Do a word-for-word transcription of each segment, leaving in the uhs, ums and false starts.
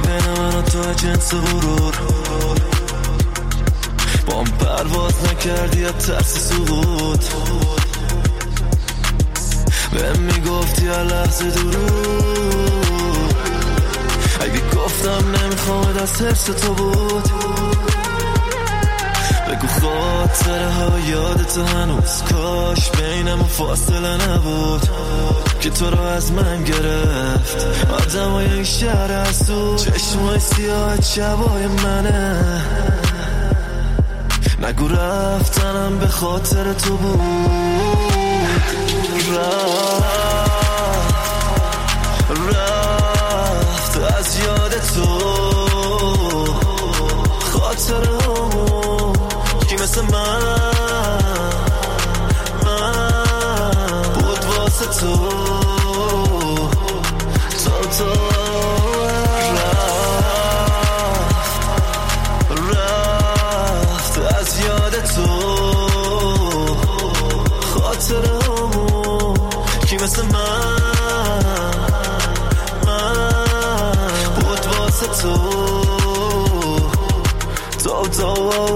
بین من و تو جنس غرور، با هم پرواز نکردی از ترس سقوط، بهم میگفتی هر لحظه درود، اگه گفتم نمیخوام از حرص تو بود، بگو خاطره ها یادت هنوز، کاش بینم فاصله نبود که تو رو از من گرفت آدمای این شهر هستو، چشمای سیاه شبای منه، نگو رفتنم به خاطر تو بود، رفت رفت از یاد تو خاطره همون کی مثل من من بود واسه تو تو تو رفت رفت از یاد تو خاطره همون کی مثل من من بود واسه تو تو تو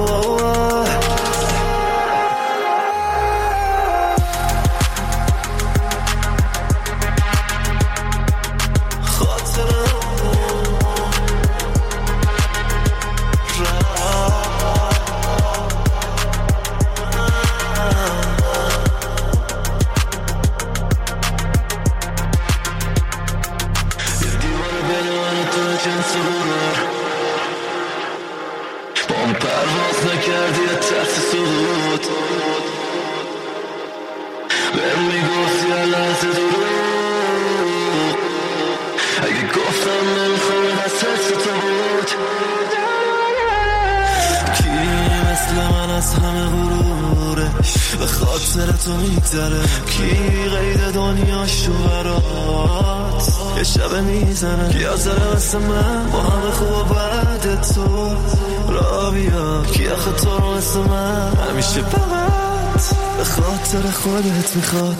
به خاطر تو میگذره، کی قید دنیا شو برات یه شب میزنه، کی حاضره مثل من با همه خوب و بعد تو را بیا، کی آخه تو رو مثل من همیشه فقط به خاطر خودت میخواد،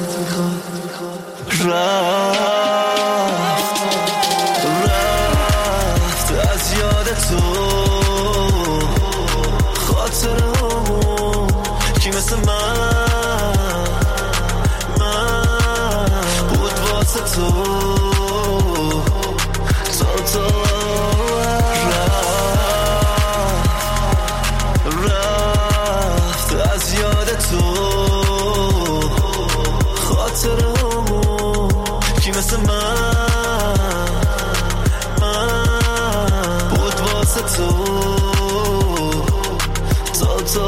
رفت رفت از یاد تو خاطر همون کی مثل من من بود واسه تو تو تو رفت رفت از یاد تو خاطر همون کی مثل من من بود واسه تو تو تو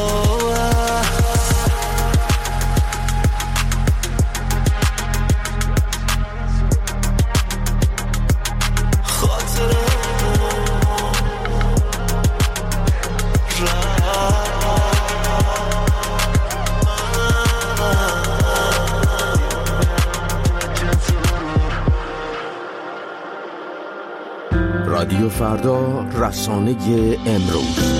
رادیو فردا، رسانه امروز.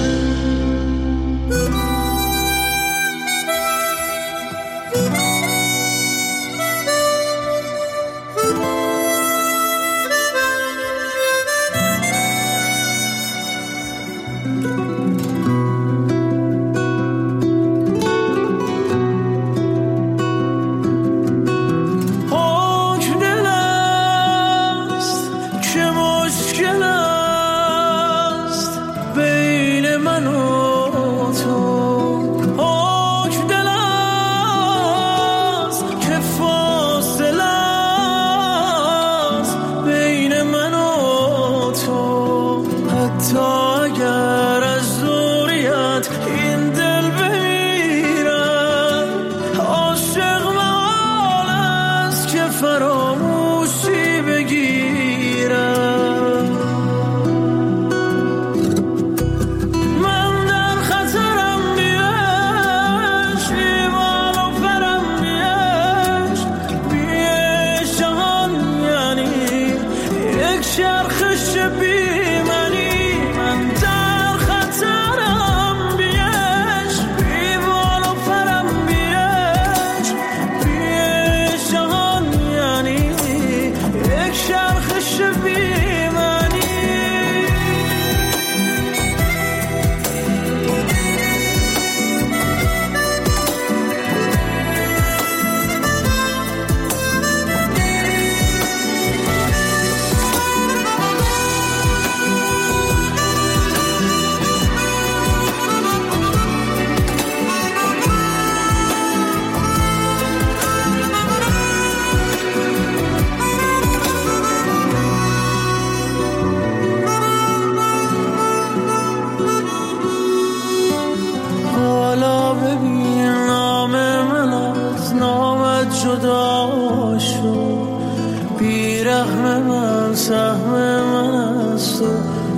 من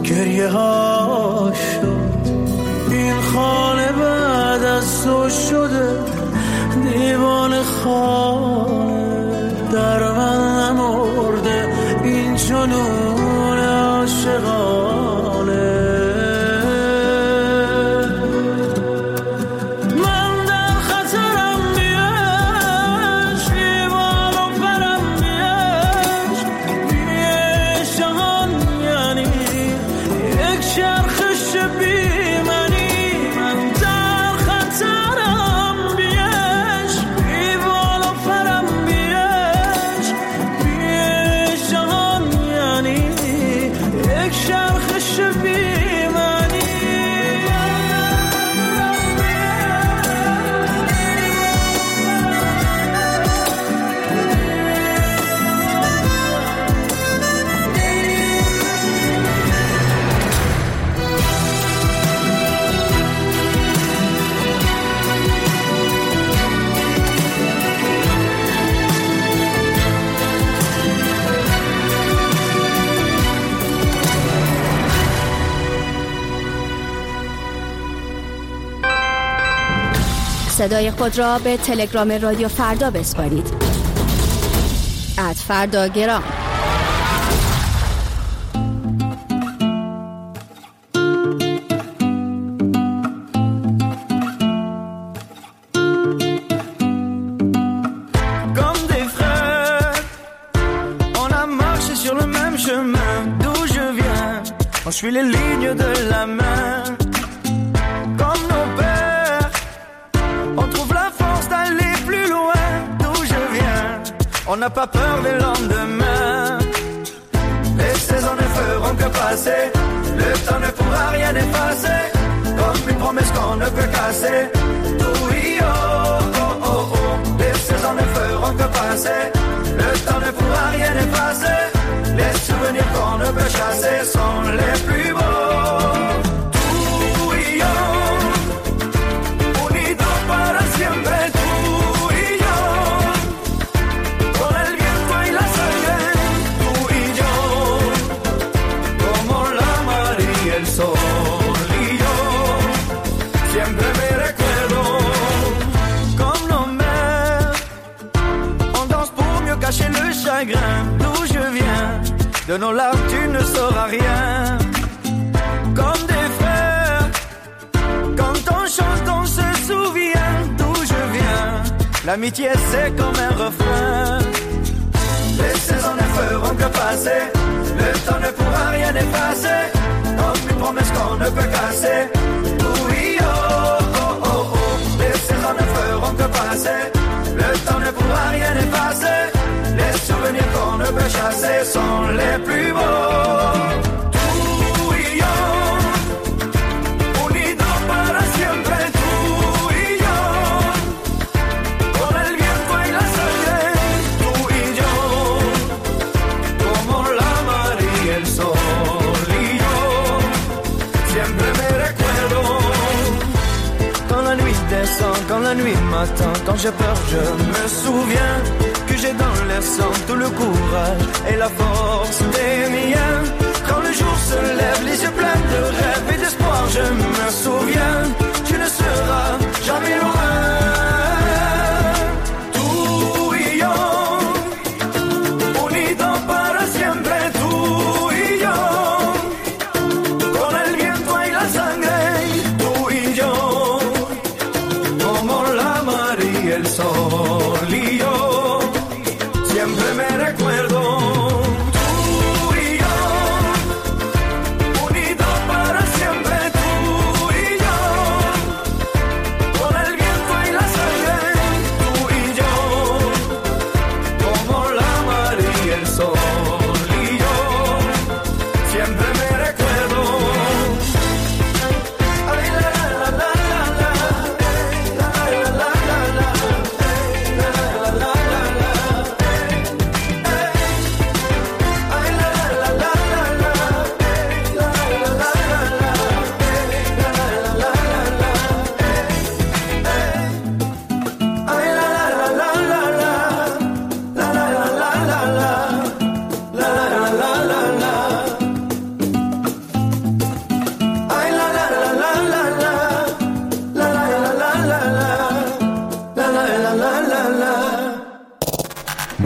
گریه ها شد. این خانه بعد از تو شده دیوان خانه، در من نمرده این جنون عاشقانه. صدای خود را به تلگرام رادیو فردا بسپارید. ات فردا گرام. On suit les lignes de la main. Comme nos pères, on trouve la force d'aller plus loin. D'où je viens, on n'a pas peur des lendemains. Les saisons ne feront que passer, le temps ne pourra rien effacer. Comme une promesse qu'on ne peut casser. Oui, oh, oh, oh, oh. Les saisons ne feront que passer, le temps ne pourra rien effacer. Les souvenirs qu'on ne peut chasser sont les plus beaux. Tú y yo, unidos para siempre. Tú y yo, con el viento y la sangre. Tú y yo, como la mar y el sol. Y yo, siempre me recuerdo. Comme nos mères, on danse pour mieux cacher le chagrin. D'où je viens, de nos larmes tu ne sauras rien. Comme des frères, quand on chante on se souvient. D'où je viens, l'amitié c'est comme un refrain. Les saisons ne feront que passer, le temps ne pourra rien effacer. Comme une promesse qu'on ne peut casser. Oui, oh, oh, oh, oh. Les saisons ne feront que passer, le temps ne pourra rien effacer. Les souvenirs qu'on ne peut chasser sont les plus beaux. Tú y yo, unidos para siempre. Tú y yo, con el viento y la sangre. Tú y yo, como la mar y el sol. Y yo, siempre me recuerdo. Quand la nuit descend, quand la nuit m'attend, quand j'ai peur je me souviens que j'ai dans le sang tout le courage et la force des miens. Quand le jour se lève, les yeux pleins de rêves et d'espoir, je me souviens, tu ne seras jamais loin. Tú y yo, unidos para siempre. Tú y yo, con el viento y la sangre. Tú y yo, como la mar y el sol. Y yo, siempre me recuerdo. Tú y yo,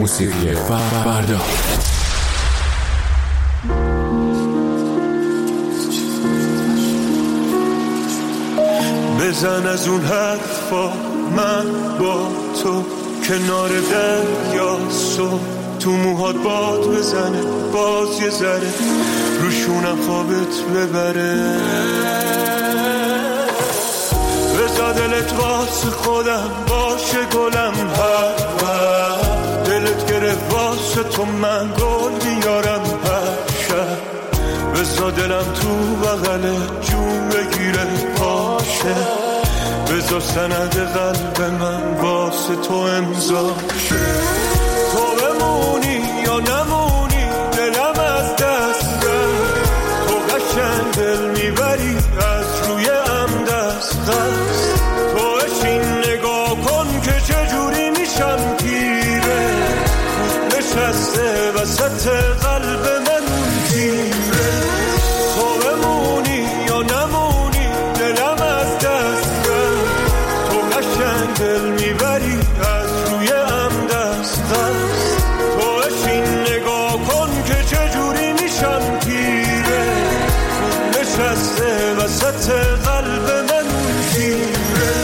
موسیقی فردا. بزن از اون حرفا من با تو کنار دریا صبح تو موهات باد بزنه باز یه ذره روشونم خوابت ببره بزا دلت واسه خودم باشه گلم هر وقت دلت گرفت واسه تو من گل بیارم هر شب بزا دلم تو بغل جون بگیره باشه بزا سند قلب من واسه تو امضا شه تو بمونی یا نمونی دلم از دست رفت تو قشنگ دل میبری از روی ام دست دست تو اشین نگاه کن که چجوری میشم پیره نشسته وسط قلب من تیره تو بمونی یا نمونی دلم از دست رفت تو قشنگ دل میبری از روی ام دست دست تو اشین نگاه کن که چجوری میشم پیره نشسته وسط قلب من تیره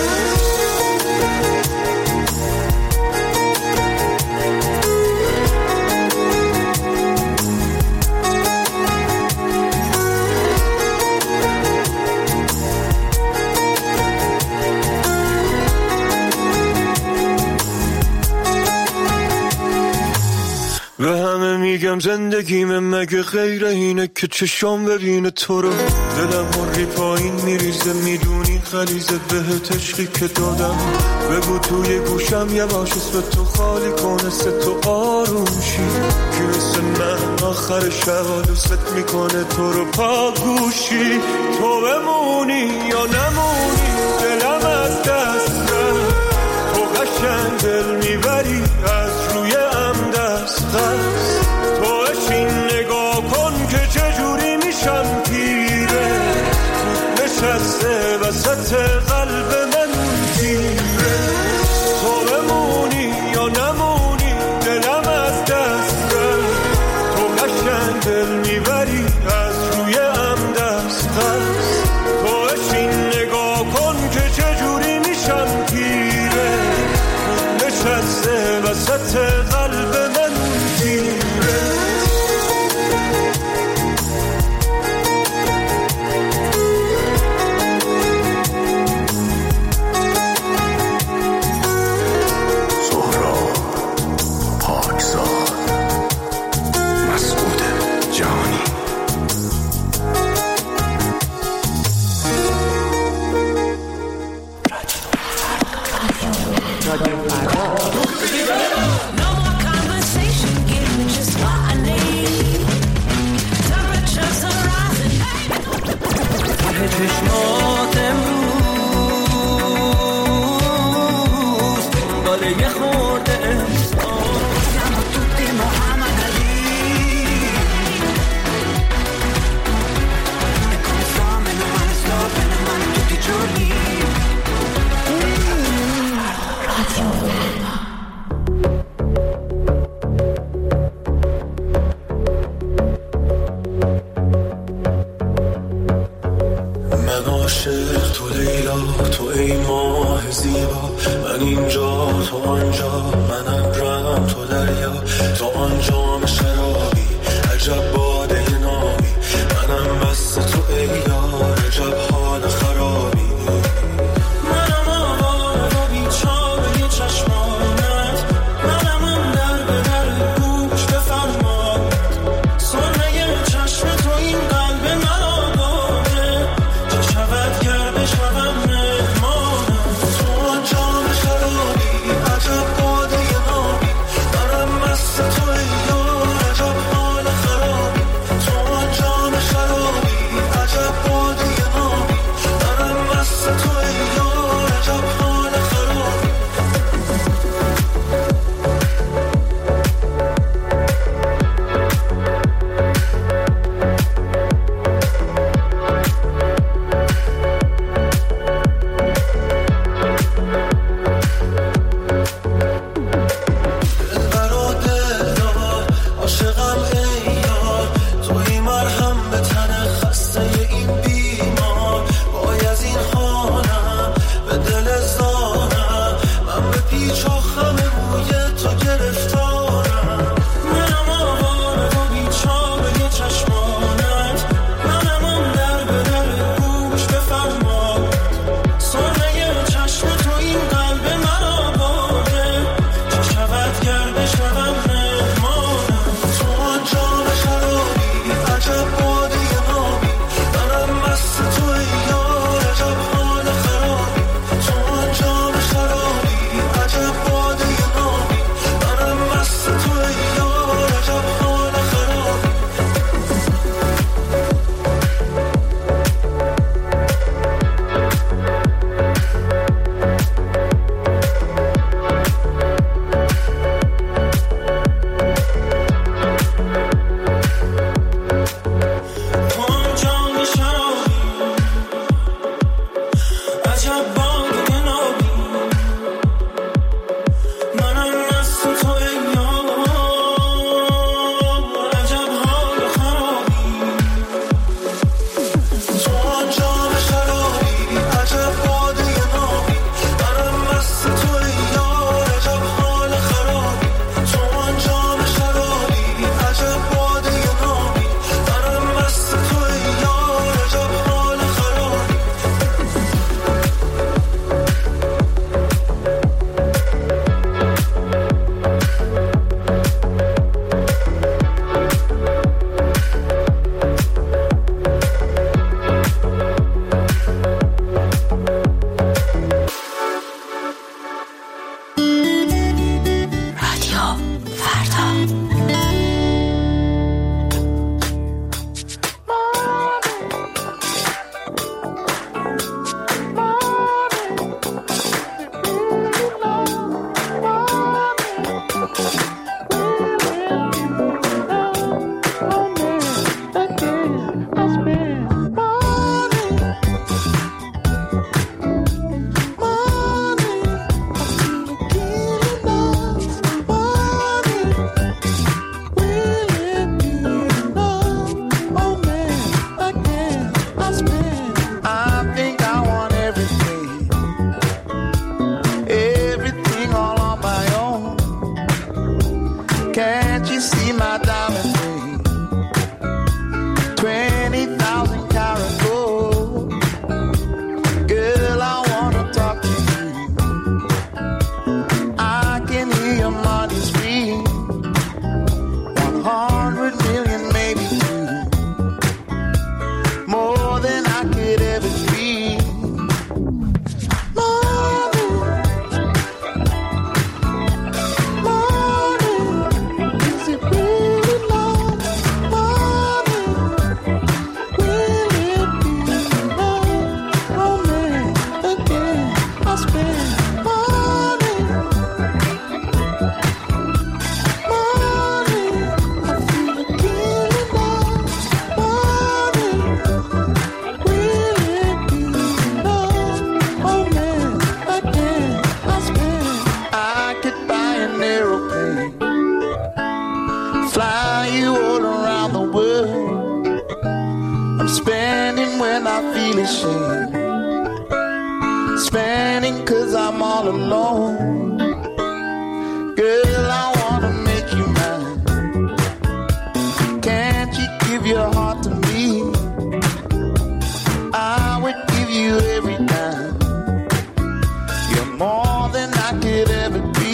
به همه میگم زندگیم مگه غیر اینه که چشام ببینه تو رو دلم مری پایین میریزه میدونی خلیزه بهت عشقی که دادم بگو توی گوشم یه باش اسم تو خالی کنه سه تو آروم شی که مثل من آخر شب دوست میکنه تو رو پا گوشی تو بمونی یا نمونی دلم از دست رفت تو قشنگ دل میبری از روی ام دست دست تو اشین نگاه کن که چجوری میشم پیره نشسته وسط قلب من تیره تو بمونی یا نمونی دلم از دست رفت تو قشنگ دل میبری از روی ام دست دست تو اشین نگاه کن که چجوری میشم پیره نشسته وسط قلب من تیره سهراب پاکزاد مسعود جانی چشمات امروز دنبال یه خورده امسان siamo tutti Muhammad Ali e come fenomeno male stop e le mani tutti i giorni عاشق تو لیلا تو ای ماه زیبا من اینجا تو آنجا من ابرم تو دریا تو آنجام شرابی عجب باده نامی منم بس تو ای یار عجب حال خرابی منم آوار و بیچاره چشمانت منم اون در به در گوش بفرماد سرمه چشم تو این قلب من آباره چه شود گر بشوم مهمانم تو آنجام شرابی عجب باده نامی منم بس تو ای یار عجب Spending when I feel ashamed. Spending cause I'm all alone. Girl, I wanna make you mine. Can't you give your heart to me? I would give you every time. You're more than I could ever be.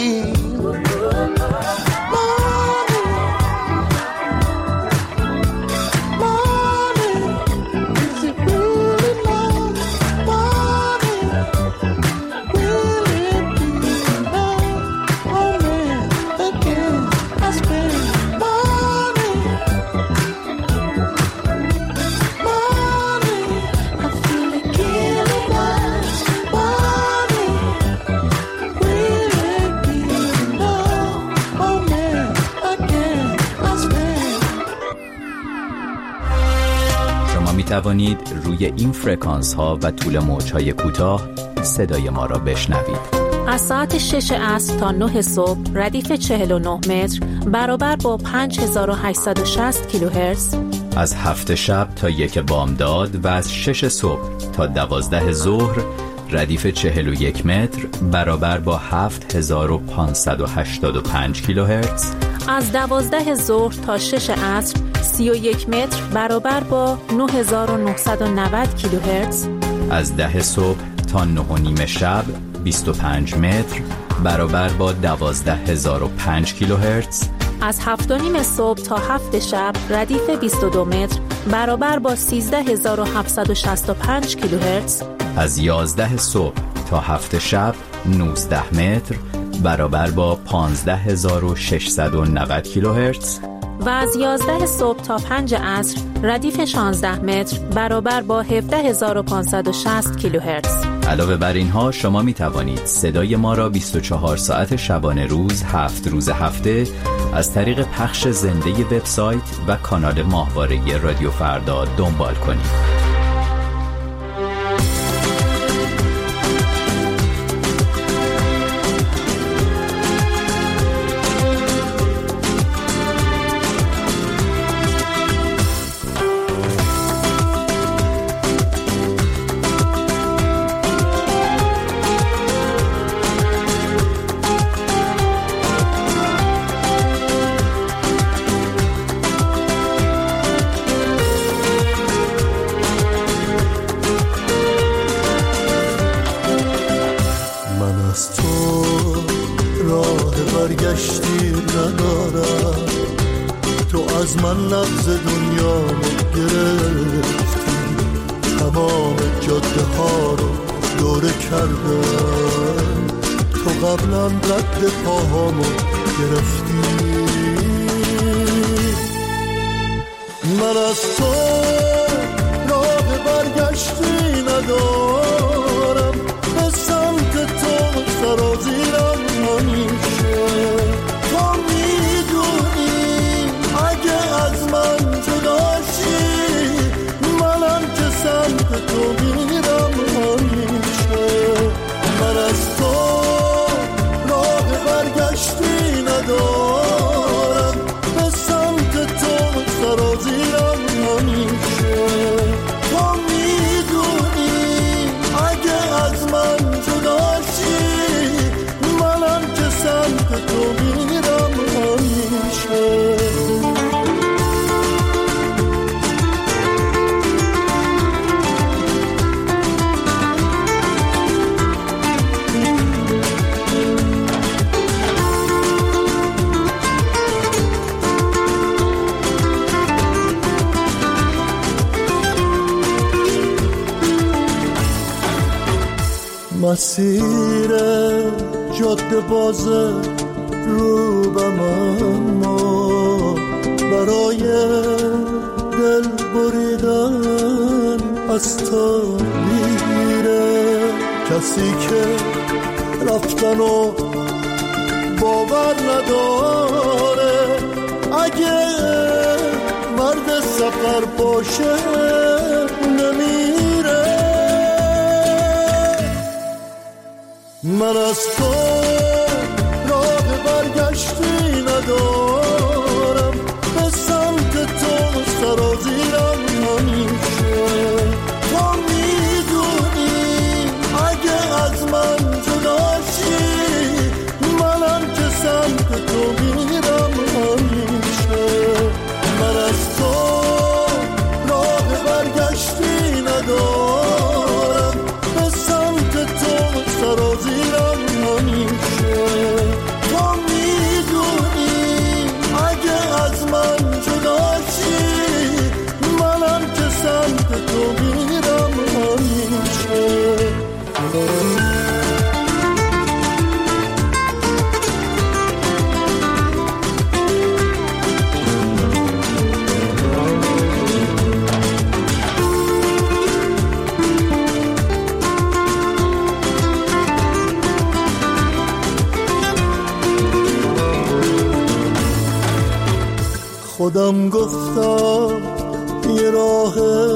می توانید روی این فرکانس ها و طول موج های کوتاه صدای ما را بشنوید. از ساعت شش عصر تا نه صبح ردیف چهل و نه متر برابر با پنج هزار و هشتصد و شصت کیلوهرتز. از هفت شب تا یک بامداد و از شش صبح تا دوازده ظهر ردیف چهل و یک متر برابر با هفت هزار و پانصد و هشتاد و پنج کیلوهرتز. از دوازده ظهر تا شش عصر سی و یک متر برابر با نه هزار و نهصد و نود کیلوهرتز. از ده صبح تا نه و نیم شب بیست و پنج متر برابر با دوازده هزار و پنج کیلوهرتز. از هفت و نیم صبح تا هفت شب ردیف بیست و دو متر برابر با سیزده هزار و هفتصد و شصت و پنج کیلوهرتز. از یازده صبح تا هفت شب نوزده متر برابر با پانزده هزار و ششصد و نود کیلوهرتز. و از یازده صبح تا پنج عصر ردیف شانزده متر برابر با هفده هزار و پانصد و شصت کیلوهرتز. علاوه بر اینها شما می توانید صدای ما را بیست و چهار ساعت شبانه روز هفت روز هفته از طریق پخش زنده وبسایت و کانال ماهواره رادیو فردا دنبال کنید. برگشتی ندارم، تو از من نبض دنیا گرفتی، تمام جاده ها رو دوره کردم، تو قبلا رد پاهامو گرفتی. من از تو راه برگشتی ندارم، به سمت تو سرازیرم همیشه. تو میدونی اگه از من جداشی، منم که سمت تو میرم همیشه. من از تو راه برگشتی ندارم، به سمت تو سرازیرم همیشه. تو میدونی اگه از من جداشی، منم که سمت تو میرم همیشه. مسیر جاده باز رو به من، ما برای دل بریدن از تو میره. کسی که رفتن و باور نداره، اگه مرد سفر باشه نمیره. من از تو راه برگشتی ندارم، به سمت تو سرازیرم همیشه. برگشتی ندارم، به سمت تو سرازیرم همیشه. تو میدونی اگه از من جدا شی، منم که سمت تو میرم همیشه. خودم گفتم یه راه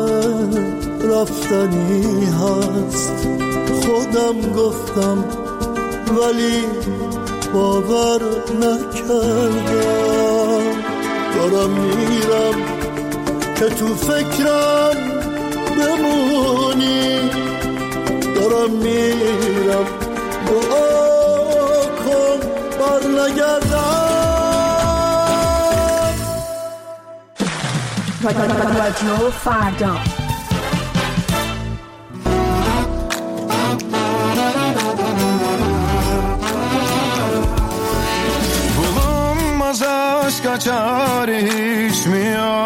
رفتنی هست، خودم گفتم ولی باور نکردم. دارم میرم که تو فکرم بمونی، دارم میرم دعا کن بر نگردم. رادیو فردا bulunmaz aşka çare hiç mi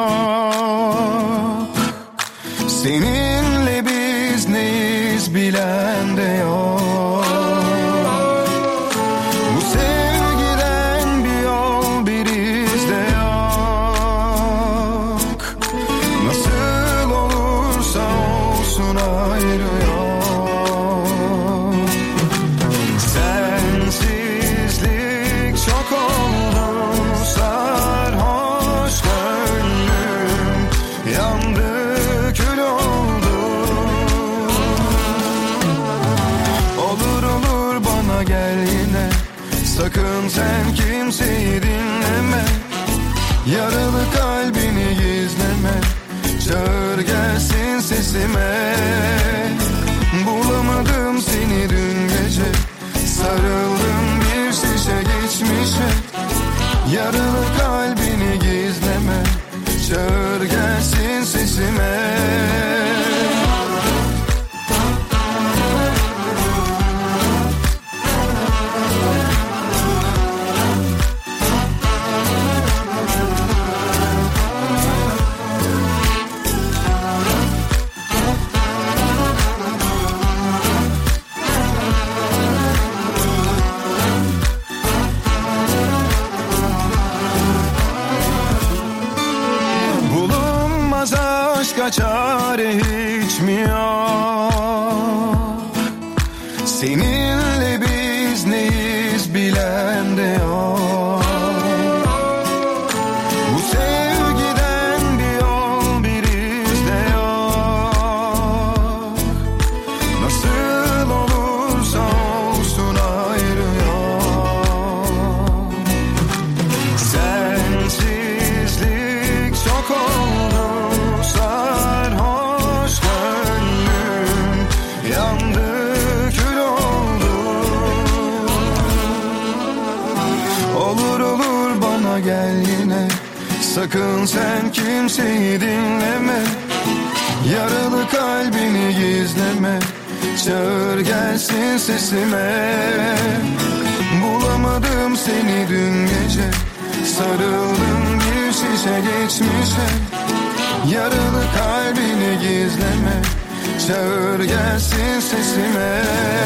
yok? Seninle biz neyiz bilen de yok. Bu sevgiden bir yol bir iz de yok. Nasıl olursa olsun ayrı yok. Sensizlik çok oldu, sarhoş gönlüm yandı, kül oldu. Olur olur bana gel yine, sakın sen kimseyi dinleme. Yaralı kalbini gizleme, çağır gelsin sesime. Bulamadım seni dün gece, sarıldım bir şişe geçmişe. Yaralı kalbini gizleme, çağır gelsin sesime. Bulunmaz aşka çare hiç mi yok? Seninle biz neyiz bilen de yok. Bu sevgiden bir yol bir iz de yok. Nasıl olursa olsun ayrı yok. Sensizlik çok oldu, sarhoş gönlüm yandı, kül oldu. Olur olur bana gel yine, sakın sen kimseyi dinleme. Yaralı kalbini gizleme, çağır gelsin sesime. Bulamadım seni dün gece, sarıldım bir şişe geçmişe. Yaralı kalbini gizleme, çağır gelsin sesime.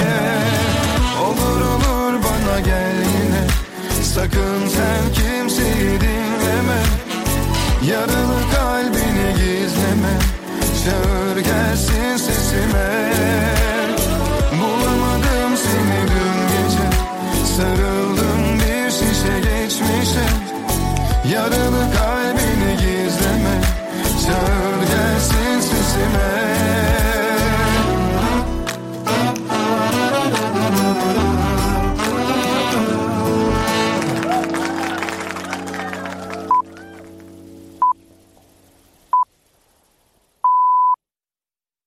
Olur olur bana gel yine, sakın sen kimseyi dinleme. Yaralı kalbini gizleme, çağır gelsin sesime.